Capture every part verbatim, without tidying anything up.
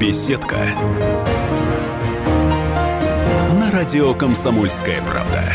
Беседка. На радио «Комсомольская правда».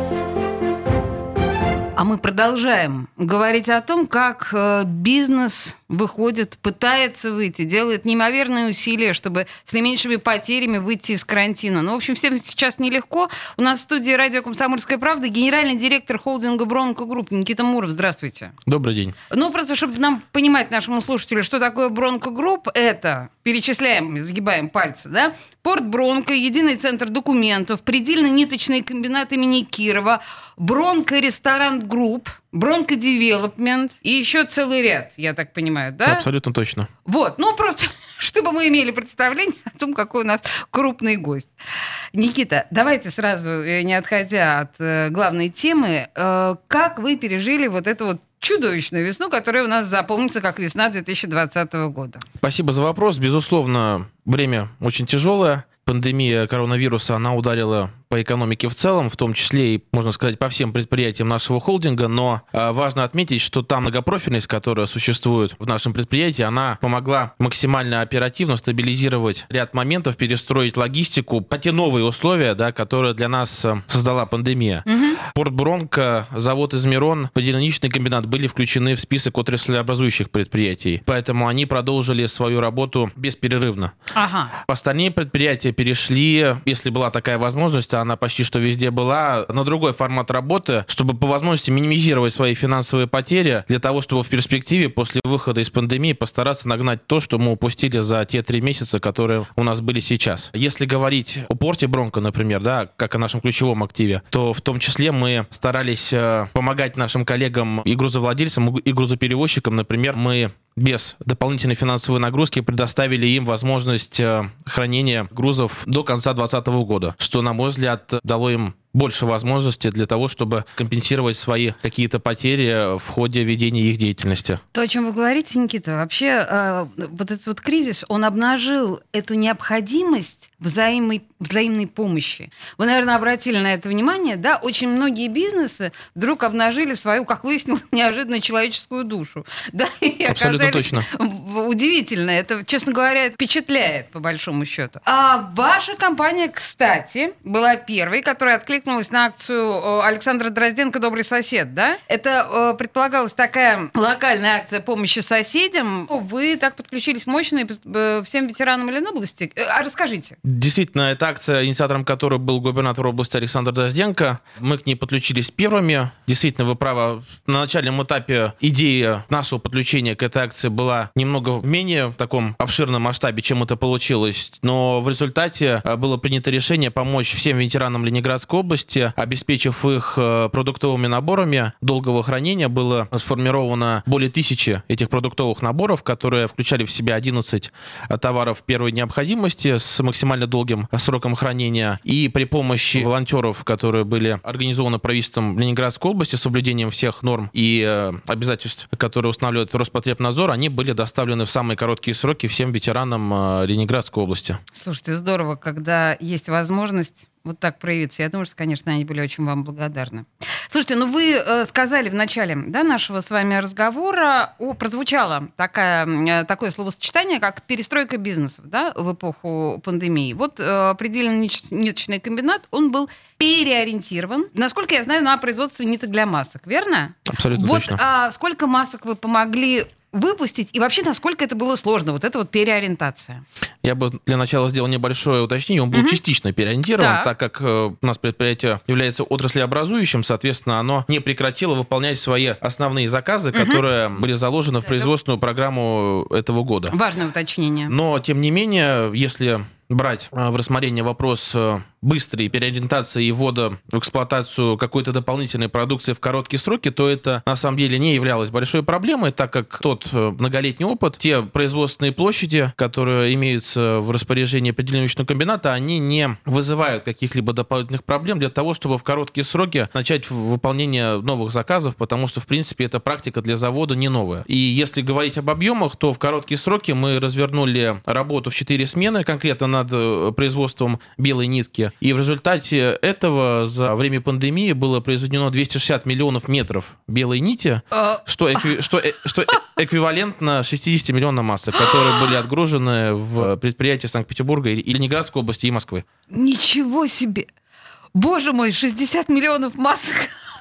А мы продолжаем говорить о том, как бизнес выходит, пытается выйти, делает неимоверные усилия, чтобы с наименьшими потерями выйти из карантина. Ну, в общем, всем сейчас нелегко. У нас в студии радио «Комсомольская правда» генеральный директор холдинга «Бронко Групп» Никита Муров. Здравствуйте. Добрый день. Ну, просто, чтобы нам понимать, нашему слушателю, что такое «Бронко Групп», это, перечисляем, загибаем пальцы, да, порт Бронко, единый центр документов, предельно-ниточный комбинат имени Кирова, Бронко Ресторан Групп, Бронко Девелопмент и еще целый ряд, я так понимаю, да? Абсолютно точно. Вот, ну просто, чтобы мы имели представление о том, какой у нас крупный гость. Никита, давайте сразу, не отходя от э, главной темы, э, как вы пережили вот эту вот чудовищную весну, которая у нас запомнится как весна две тысячи двадцатого года? Спасибо за вопрос. Безусловно, время очень тяжелое. Пандемия коронавируса, она ударила по экономике в целом, в том числе и, можно сказать, по всем предприятиям нашего холдинга, но э, важно отметить, что та многопрофильность, которая существует в нашем предприятии, она помогла максимально оперативно стабилизировать ряд моментов, перестроить логистику по те новые условия, да, которые для нас э, создала пандемия. Угу. Порт Бронко, завод Измирон, предельно-ниточный комбинат были включены в список отраслеобразующих предприятий, поэтому они продолжили свою работу бесперерывно. Ага. Остальные предприятия перешли, если была такая возможность, она почти что везде была, на другой формат работы, чтобы по возможности минимизировать свои финансовые потери, для того, чтобы в перспективе после выхода из пандемии постараться нагнать то, что мы упустили за те три месяца, которые у нас были сейчас. Если говорить о порте Бронко, например, да, как о нашем ключевом активе, то в том числе мы старались помогать нашим коллегам и грузовладельцам, и грузоперевозчикам. Например, мы без дополнительной финансовой нагрузки предоставили им возможность хранения грузов до конца двадцать двадцатого года, что, на мой взгляд, дало им больше возможностей для того, чтобы компенсировать свои какие-то потери в ходе ведения их деятельности. То, о чем вы говорите, Никита, вообще э, вот этот вот кризис, он обнажил эту необходимость взаимной, взаимной помощи. Вы, наверное, обратили на это внимание, да? Очень многие бизнесы вдруг обнажили свою, как выяснилось, неожиданно человеческую душу. Да? И абсолютно точно. Удивительно. Это, честно говоря, впечатляет, по большому счету. А ваша компания, кстати, была первой, которая откликнулась на акцию Александра Дрозденко «Добрый сосед», да? Это предполагалась такая локальная акция помощи соседям. Вы так подключились мощно и всем ветеранам Ленобласти. А расскажите. Действительно, эта акция, инициатором которой был губернатор области Александр Дрозденко. Мы к ней подключились первыми. Действительно, вы правы. На начальном этапе идея нашего подключения к этой акции была немного в менее таком обширном масштабе, чем это получилось. Но в результате было принято решение помочь всем ветеранам Ленинградской области, обеспечив их продуктовыми наборами долгого хранения. Было сформировано более тысячи этих продуктовых наборов, которые включали в себя одиннадцать товаров первой необходимости с максимально долгим сроком хранения. И при помощи волонтеров, которые были организованы правительством Ленинградской области с соблюдением всех норм и обязательств, которые устанавливает Роспотребнадзор, они были доставлены в самые короткие сроки всем ветеранам Ленинградской области. Слушайте, здорово, когда есть возможность вот так проявиться. Я думаю, что, конечно, они были очень вам благодарны. Слушайте, ну вы э, сказали в начале, да, нашего с вами разговора, о, прозвучало такая, э, такое словосочетание, как перестройка бизнесов, да, в эпоху пандемии. Вот э, предельно-ниточный комбинат, он был переориентирован, насколько я знаю, на производство ниток для масок, верно? Абсолютно вот, точно. А сколько масок вы помогли выпустить, и вообще, насколько это было сложно, вот эта вот переориентация? Я бы для начала сделал небольшое уточнение. Он был угу. частично переориентирован, да. так как э, у нас предприятие является отраслеобразующим, соответственно, оно не прекратило выполнять свои основные заказы, угу. которые были заложены в производственную программу этого года. Важное уточнение. Но, тем не менее, если брать в рассмотрение вопрос быстрой переориентации и ввода в эксплуатацию какой-то дополнительной продукции в короткие сроки, то это на самом деле не являлось большой проблемой, так как тот многолетний опыт, те производственные площади, которые имеются в распоряжении предельно-ниточного комбината, они не вызывают каких-либо дополнительных проблем для того, чтобы в короткие сроки начать выполнение новых заказов, потому что, в принципе, эта практика для завода не новая. И если говорить об объемах, то в короткие сроки мы развернули работу в четыре смены, конкретно на над производством белой нитки. И в результате этого за время пандемии было произведено двести шестьдесят миллионов метров белой нити, что, экви... что, э... что эквивалентно шестидесяти миллионам масок, которые были отгружены в предприятия Санкт-Петербурга или Ленинградской области и Москвы. Ничего себе! Боже мой, шестьдесят миллионов масок!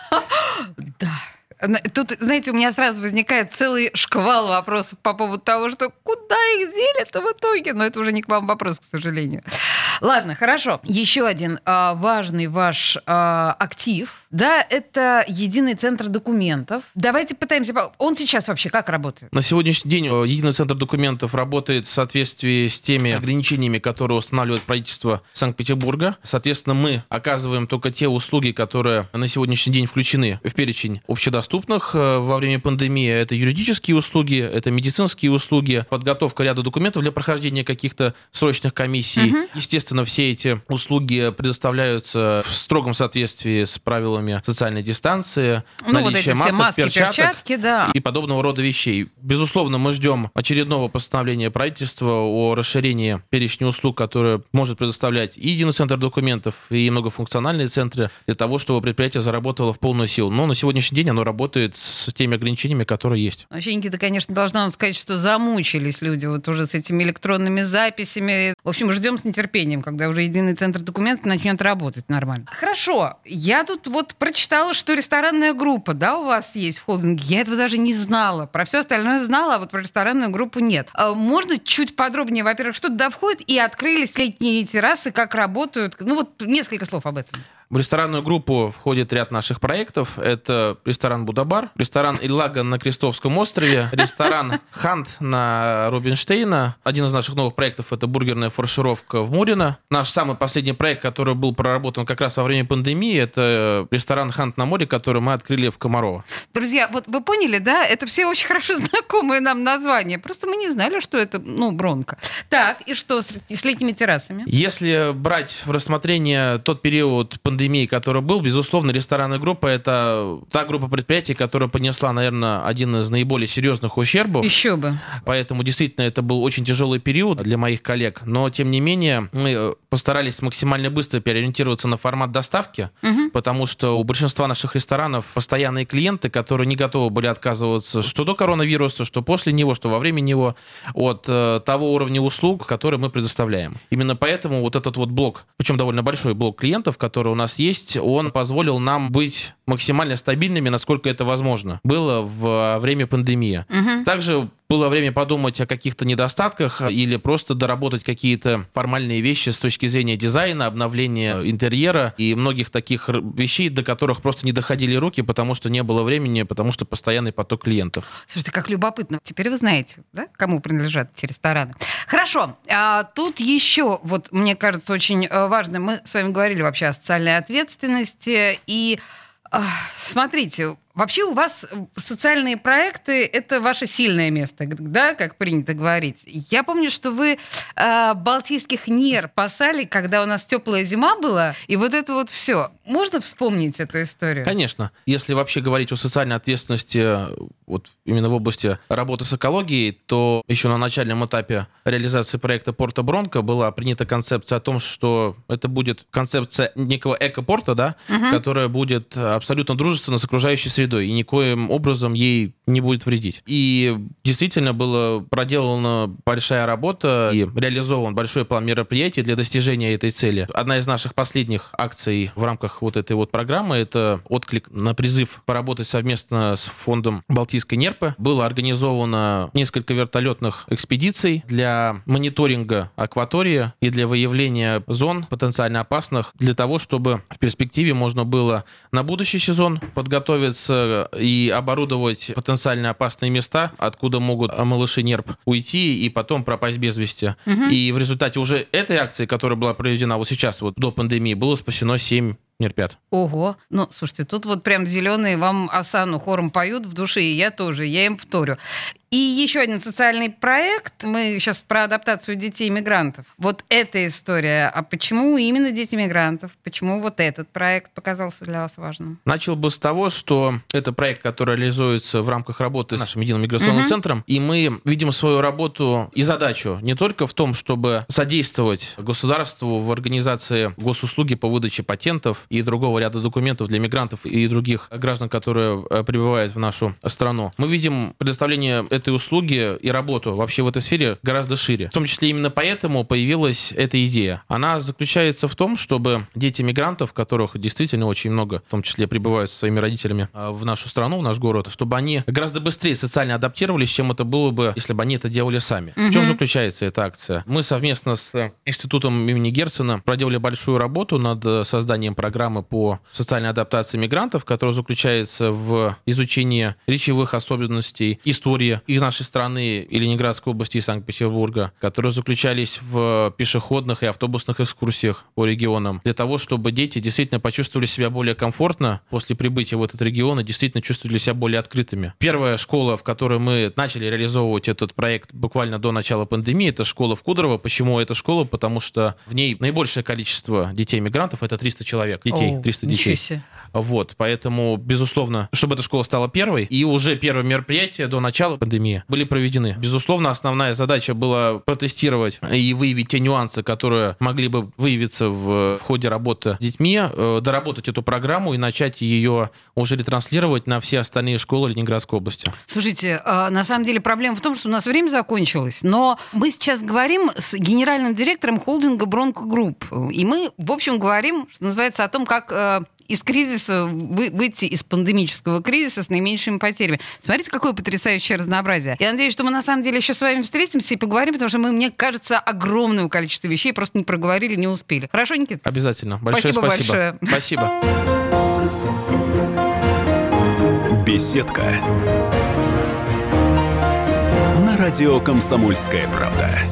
Да. Тут, знаете, у меня сразу возникает целый шквал вопросов по поводу того, что куда их дели-то в итоге? Но это уже не к вам вопрос, к сожалению. Ладно, хорошо. Еще один а, важный ваш а, актив, да, это единый центр документов. Давайте пытаемся... Он сейчас вообще как работает? На сегодняшний день единый центр документов работает в соответствии с теми ограничениями, которые устанавливает правительство Санкт-Петербурга. Соответственно, мы оказываем только те услуги, которые на сегодняшний день включены в перечень общедоступных во время пандемии. Это юридические услуги, это медицинские услуги, подготовка ряда документов для прохождения каких-то срочных комиссий. Угу. Естественно, все эти услуги предоставляются в строгом соответствии с правилами социальной дистанции, ну, наличие вот эти масок, маски, перчаток перчатки, да. и подобного рода вещей. Безусловно, мы ждем очередного постановления правительства о расширении перечня услуг, которые может предоставлять и единый центр документов, и многофункциональные центры для того, чтобы предприятие заработало в полную силу. Но на сегодняшний день оно работает с теми ограничениями, которые есть. Вообще, Никита, конечно, должна вам сказать, что замучились люди вот уже с этими электронными записями. В общем, ждем с нетерпением, когда уже единый центр документов начнет работать нормально. Хорошо. Я тут вот прочитала, что ресторанная группа, да, у вас есть в холдинге. Я этого даже не знала. Про все остальное знала, а вот про ресторанную группу нет. Можно чуть подробнее, во-первых, что туда входит, и открылись летние террасы, как работают? Ну вот несколько слов об этом. В ресторанную группу входит ряд наших проектов. Это ресторан «Будабар», ресторан «Иллаган» на Крестовском острове, ресторан «Хант» на Рубинштейна. Один из наших новых проектов – это бургерная фаршировка в Мурино. Наш самый последний проект, который был проработан как раз во время пандемии, это ресторан «Хант» на море, который мы открыли в Комарово. Друзья, вот вы поняли, да? Это все очень хорошо знакомые нам названия. Просто мы не знали, что это, ну, Бронко. Так, и что с, с летними террасами? Если брать в рассмотрение тот период пандемии, который был, безусловно, ресторанная группа – это та группа предприятий, которая понесла, наверное, один из наиболее серьезных ущербов. Еще бы. Поэтому, действительно, это был очень тяжелый период для моих коллег. Но, тем не менее, мы постарались максимально быстро переориентироваться на формат доставки, угу. потому что у большинства наших ресторанов постоянные клиенты, которые не готовы были отказываться что до коронавируса, что после него, что во время него, от э, того уровня услуг, которые мы предоставляем. Именно поэтому вот этот вот блок, причем довольно большой блок клиентов, который у нас есть, он позволил нам быть максимально стабильными, насколько это возможно было в время пандемии. Угу. Также было время подумать о каких-то недостатках или просто доработать какие-то формальные вещи с точки зрения дизайна, обновления интерьера и многих таких вещей, до которых просто не доходили руки, потому что не было времени, потому что постоянный поток клиентов. Слушайте, как любопытно. Теперь вы знаете, да, кому принадлежат эти рестораны. Хорошо. А тут еще, вот мне кажется, очень важно, мы с вами говорили вообще о социальной ответственности, и смотрите, вообще у вас социальные проекты – это ваше сильное место, да, как принято говорить. Я помню, что вы э, балтийских нер пасали, когда у нас теплая зима была, и вот это вот все. Можно вспомнить эту историю? Конечно. Если вообще говорить о социальной ответственности вот именно в области работы с экологией, то еще на начальном этапе реализации проекта «Порто Бронко» была принята концепция о том, что это будет концепция некого экопорта, да, угу. которая будет абсолютно дружественна с окружающей средой и никоим образом ей не будет вредить. И действительно была проделана большая работа и реализован большой план мероприятий для достижения этой цели. Одна из наших последних акций в рамках вот этой вот программы — это отклик на призыв поработать совместно с фондом Балтийской нерпы. Было организовано несколько вертолетных экспедиций для мониторинга акватории и для выявления зон потенциально опасных, для того, чтобы в перспективе можно было на будущий сезон подготовиться и оборудовать потенциально опасные места, откуда могут малыши нерп уйти и потом пропасть без вести. Угу. И в результате уже этой акции, которая была проведена вот сейчас, вот до пандемии, было спасено семь нерпят. Ого. Ну, слушайте, тут вот прям зеленые вам осану хором поют в душе, и я тоже, я им вторю. И еще один социальный проект. Мы сейчас про адаптацию детей-мигрантов. Вот эта история. А почему именно дети-мигрантов? Почему вот этот проект показался для вас важным? Начал бы с того, что это проект, который реализуется в рамках работы с нашим единым миграционным uh-huh. центром, и мы видим свою работу и задачу не только в том, чтобы содействовать государству в организации госуслуги по выдаче патентов и другого ряда документов для мигрантов и других граждан, которые прибывают в нашу страну. Мы видим предоставление этой услуги и работу вообще в этой сфере гораздо шире. В том числе именно поэтому появилась эта идея. Она заключается в том, чтобы дети мигрантов, которых действительно очень много, в том числе прибывают со своими родителями в нашу страну, в наш город, чтобы они гораздо быстрее социально адаптировались, чем это было бы, если бы они это делали сами. Угу. В чем заключается эта акция? Мы совместно с Институтом имени Герцена проделали большую работу над созданием программы по социальной адаптации мигрантов, которая заключается в изучении речевых особенностей, истории и нашей страны, и Ленинградской области, и Санкт-Петербурга, которые заключались в пешеходных и автобусных экскурсиях по регионам, для того, чтобы дети действительно почувствовали себя более комфортно после прибытия в этот регион и действительно чувствовали себя более открытыми. Первая школа, в которой мы начали реализовывать этот проект буквально до начала пандемии, это школа в Кудрово. Почему эта школа? Потому что в ней наибольшее количество детей-мигрантов, это триста человек, детей, О, триста детей. Вот, поэтому, безусловно, чтобы эта школа стала первой, и уже первые мероприятия до начала пандемии были проведены. Безусловно, основная задача была протестировать и выявить те нюансы, которые могли бы выявиться в, в ходе работы с детьми, э, доработать эту программу и начать ее уже ретранслировать на все остальные школы Ленинградской области. Слушайте, э, на самом деле проблема в том, что у нас время закончилось, но мы сейчас говорим с генеральным директором холдинга Бронко Групп, и мы, в общем, говорим, что называется, о том, как э, из кризиса, вы, выйти из пандемического кризиса с наименьшими потерями. Смотрите, какое потрясающее разнообразие. Я надеюсь, что мы на самом деле еще с вами встретимся и поговорим, потому что мы, мне кажется, огромное количество вещей просто не проговорили, не успели. Хорошо, Никита? Обязательно. Большое спасибо. Спасибо. Большое. Спасибо. Беседка. На радио «Комсомольская правда».